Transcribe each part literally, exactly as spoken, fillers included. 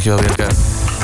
Dankjewel, Dirk. Het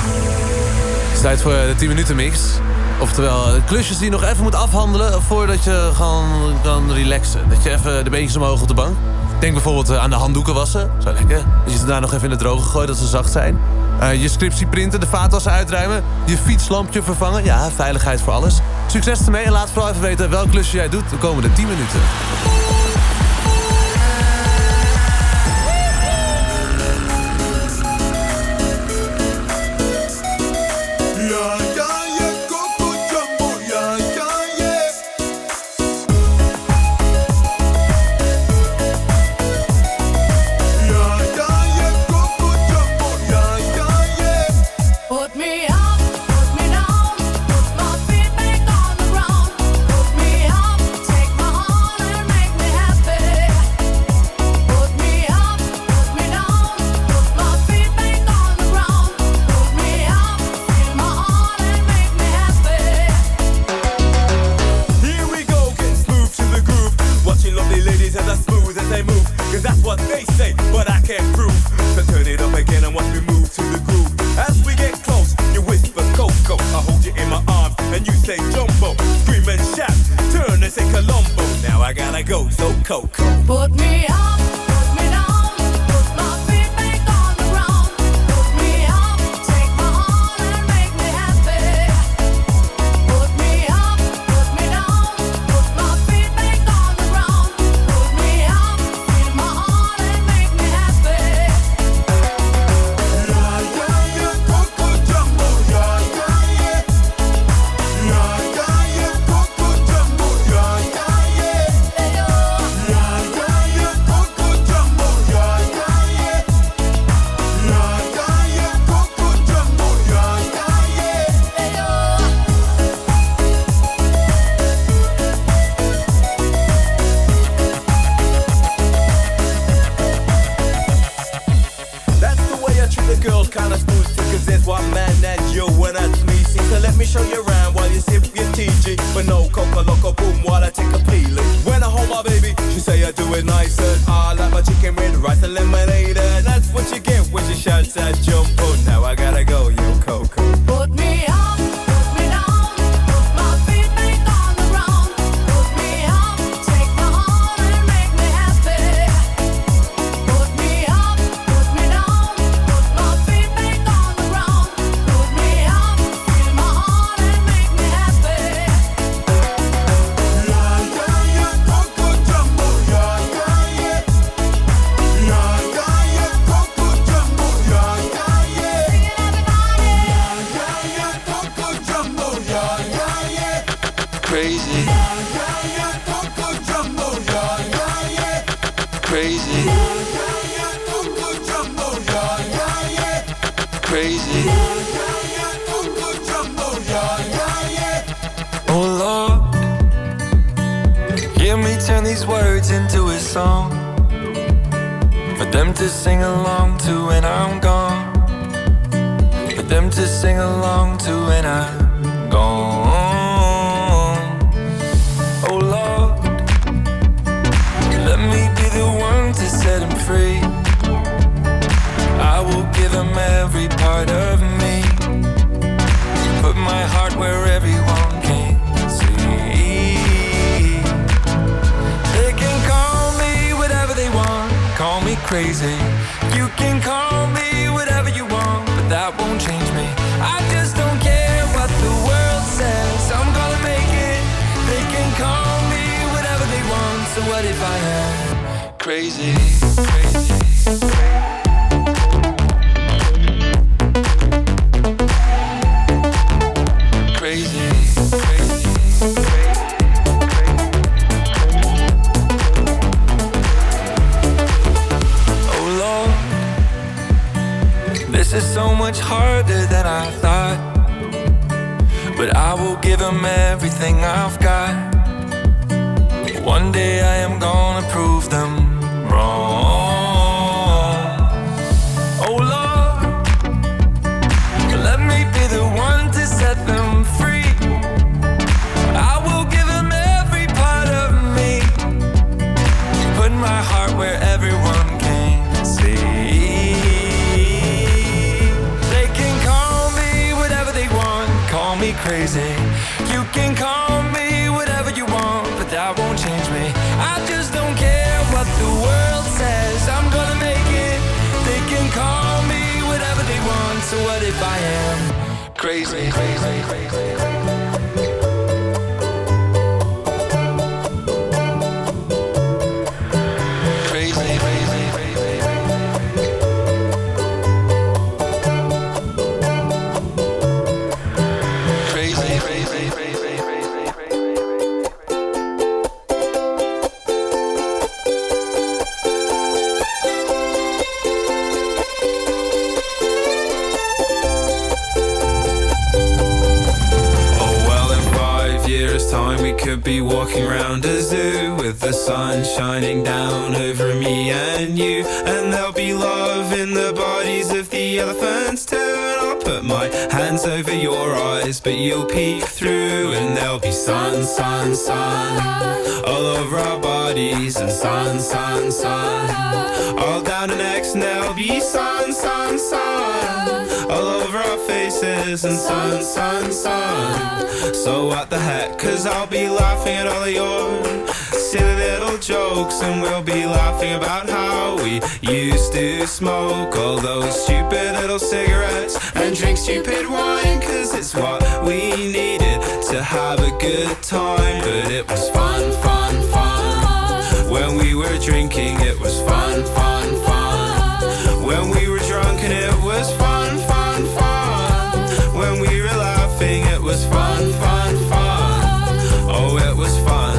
is tijd voor de tien minuten mix. Oftewel, klusjes die je nog even moet afhandelen voordat je gewoon kan relaxen. Dat je even de beentjes omhoog op de bank. Denk bijvoorbeeld aan de handdoeken wassen. Zo lekker. Dat je ze daar nog even in de droge gooit, dat ze zacht zijn. Uh, je scriptie printen, de vaatwassen uitruimen. Je fietslampje vervangen. Ja, veiligheid voor alles. Succes ermee en laat vooral even weten welk klusje jij doet de komende tien minuten. Where everyone can see. crazy. You can call me whatever you want, but that won't change me. I just don't care what the world says, I'm gonna make it. They can call me whatever they want, so what if I am crazy, crazy, crazy? Could be walking around a zoo with the sun shining down over me and you, and there'll be love in the bodies of the elephants too. And I'll put my hands over your eyes, but you'll peek through, and there'll be sun, sun, sun all over our bodies, and sun, sun, sun all down our necks, and there'll be sun, sun, sun all over our faces, and sun, sun, sun. So what the heck, cause I'll be laughing at all of your silly little jokes, and we'll be laughing about how we used to smoke all those stupid little cigarettes and drink stupid wine, cause it's what we needed to have a good time. But it was fun, fun, fun when we were drinking. It was fun, fun, fun when we were drunk, and it was fun, fun, fun when we were laughing. It was fun, fun, fun. Oh, it was fun.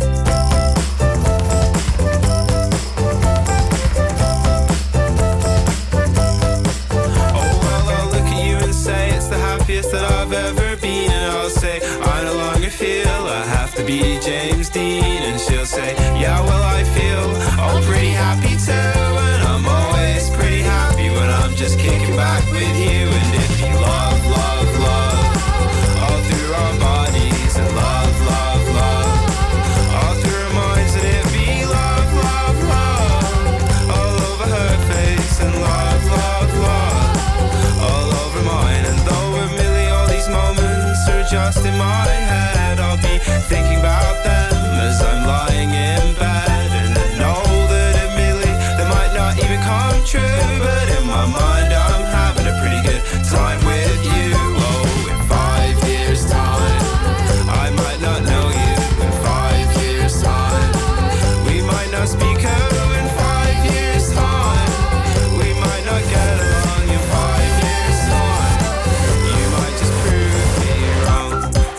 Oh, well, I'll look at you and say it's the happiest that I've ever been, and I'll say I no longer feel I have to be James Dean, and she'll say, yeah, well, I feel oh pretty happy too, and I'm always pretty happy when I'm just kicking back with you, and it'd be love, love, love all through our bodies, and love, love, love all through our minds, and it'd be love, love, love all over her face, and love, love, love all over mine. And though admittedly all these moments are just in my head, I'll be thinking about them as I'm lying in bed, and I know that admittedly they might not even come true, but in my mind I'm having a pretty good time with you. Oh, in five years time I might not know you. In five years time we might not speak. Oh, in five years time we might not get along. In five years time you might just prove me wrong.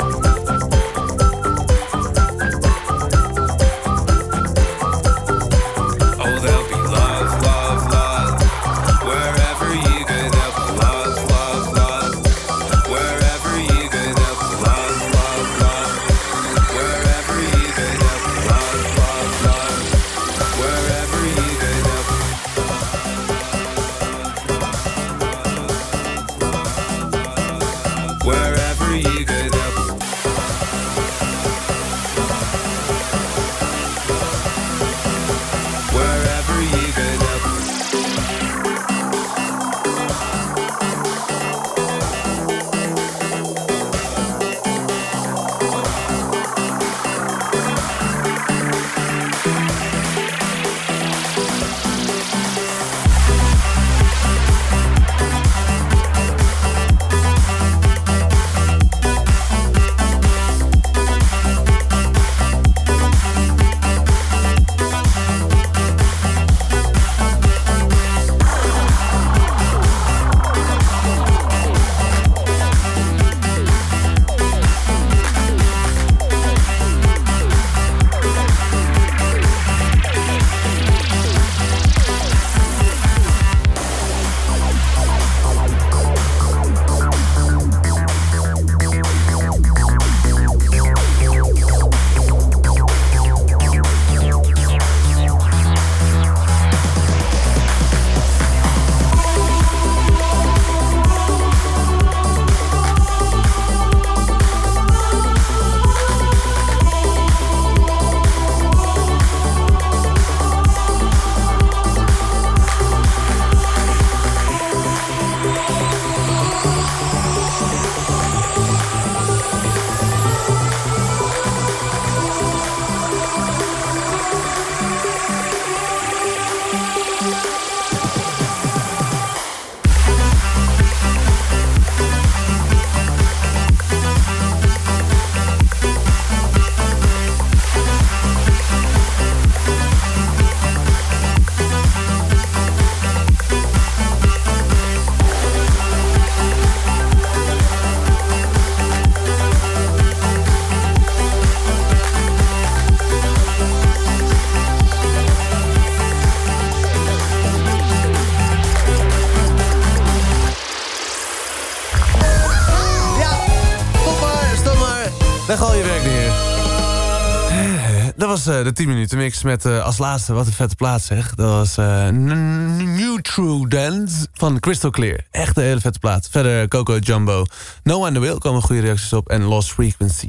Oh, there'll be love, love, love wherever you go. There'll be love, love, love wherever you go. There'll be love, love, love wherever you go. There'll be love, love, love wherever you go. There'll be wherever you go. There'll be wherever you go. There'll be Leg al je werk neer. Dat was uh, de tien minuten mix met uh, als laatste, wat een vette plaats zeg. Dat was uh, New True Dance van Crystal Clear. Echt een hele vette plaat. Verder Coco Jumbo. No One The Will komen goede reacties op. En Lost Frequency.